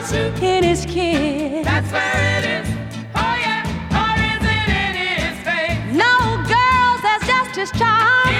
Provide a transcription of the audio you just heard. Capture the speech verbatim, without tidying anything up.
in his kiss? That's where it is. Oh yeah, or is it in his face? No, girls, that's just his charm.